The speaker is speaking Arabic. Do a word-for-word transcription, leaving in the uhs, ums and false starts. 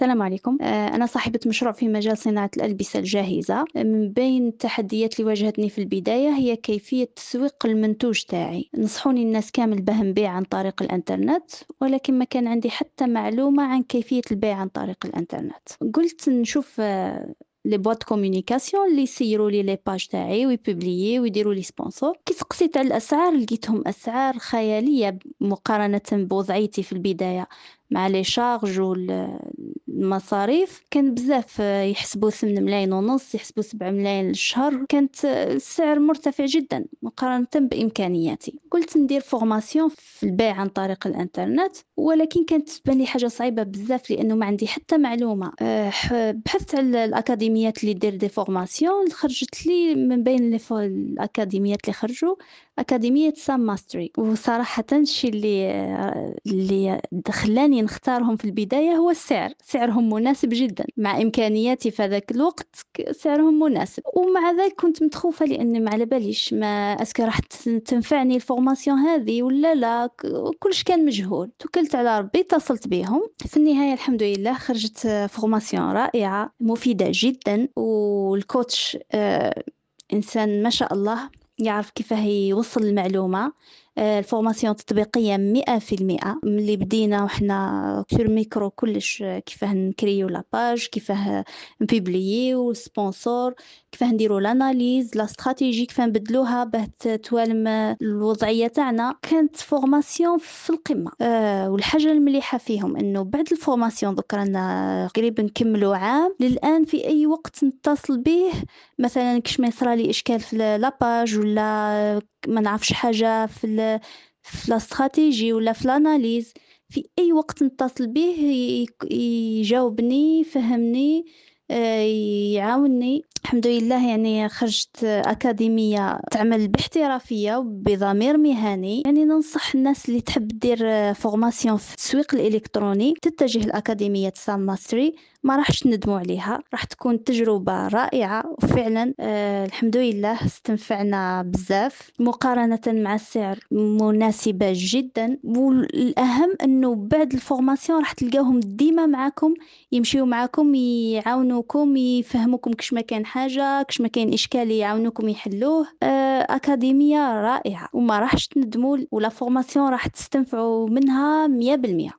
السلام عليكم. آه، أنا صاحبة مشروع في مجال صناعة الألبسة الجاهزة. من بين التحديات اللي واجهتني في البداية هي كيفية تسويق المنتوج تاعي. نصحوني الناس كامل باه نبيع عن طريق الإنترنت، ولكن ما كان عندي حتى معلومة عن كيفية البيع عن طريق الإنترنت. قلت نشوف آه، لي بوات كومونيكاسيون اللي يسيروا لي لي باج تاعي ويبوبليي ويديروا لي سبونسور. كي سقسيت على الاسعار لقيتهم اسعار خياليه مقارنه بوضعيتي في البدايه مع لي شارج والمصاريف. كان بزاف يحسبوا ثمن ملايين ونص، يحسبوا سبع ملايين للشهر. كانت السعر مرتفع جدا مقارنة بإمكانياتي. قلت ندير فورماسيون في البيع عن طريق الإنترنت، ولكن كانت تبان لي حاجة صعيبة بزاف لأنه ما عندي حتى معلومة. أه، بحثت على الأكاديميات اللي دير دي فورماسيون، خرجت لي من بين لي فو- الأكاديميات اللي خرجوا أكاديمية سام ماستري. وصراحة الشيء اللي اللي خلاني نختارهم في البداية هو السعر. سعرهم مناسب جدا مع إمكانياتي في ذاك الوقت. ك- سعرهم مناسب، ومع ذلك كنت متخوفة لأني ما على باليش ما أسكي راح ت- تنفعني الفورماسيون هذه ولا لا. ك- كلش كان مجهول. توكلت على ربي، اتصلت بهم في النهاية الحمد لله. خرجت آه، فورماسيون رائعة مفيدة جدا. والكوتش آه، إنسان ما شاء الله، يعرف كيفاه يوصل المعلومة. آه، الفورماسيون تطبيقية مئة في المئة. ملي بدينا وحنا سور ميكرو كلش، آه، كيفاه نكريو لاباج، كيفاه نبيبليو سبونسور، كيفاه نديرو لاناليز لا استراتيجي، كيفاه نبدلوها باه ت- توالم آه، الوضعية تاعنا. كانت فورماسيون في القمة. آه، والحاجة المليحة فيهم انه بعد الفورماسيون دوك رانا قريب نكملوا عام. للآن في اي وقت نتصل به، مثلا كش ما يصرى لي اشكال في لاباج ولا ما نعرفش حاجة في ال في الاستراتيجي ولا في الاناليز، في اي وقت نتصل به ي- يجاوبني، يفهمني، آه، يعاونني. الحمد لله. يعني خرجت أكاديمية تعمل باحترافية وبضمير مهني. يعني ننصح الناس اللي تحب دير آه، فورماسيون في التسويق الإلكتروني تتجه لأكاديمية سام ماستري. ما راحش تندموا عليها، راح تكون تجربة رائعة. وفعلا آه الحمد لله استنفعنا بزاف. مقارنة مع السعر مناسبة جدا. والأهم أنه بعد الفورماسيون راح تلقاهم ديما معاكم، يمشيوا معاكم، يعاونوكم، يفهموكم كش ما كان حاجة، كش ما كان إشكال يعاونوكم يحلوه. آه أكاديمية رائعة وما راحش تندموا، ولا فورماسيون راح تستنفعوا منها مية بالمية.